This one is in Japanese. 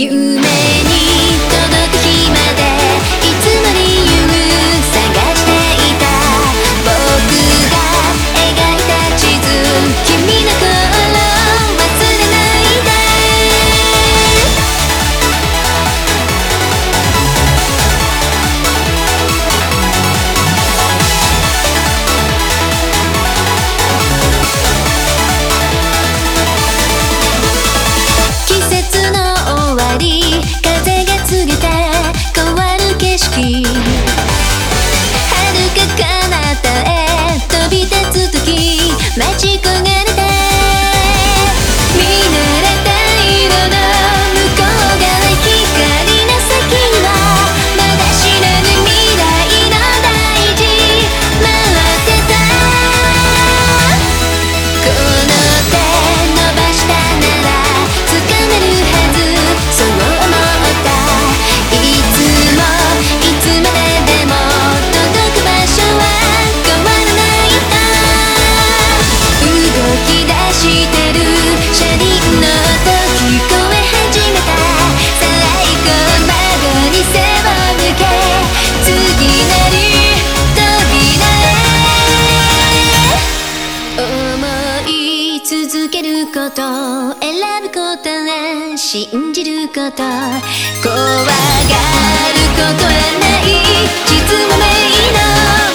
夢に届く日までいつも理由探していた僕が描いた地図君の声忘れないで季節の終わり風が告げて変わる景色遥か彼方へ飛び立つ時待ち焦がれて見慣れた色の向こう側光の先にはまだ知らぬ未来の大地待ってたこの手伸ばしたなら掴めるはずそう思ったいつまででも届く場所は変わらないんだ動き出してる車輪の音聞こえ始めた最後窓に背を向け次なる扉へ思い続けること選ぶことは信じること怖がることはない実もないの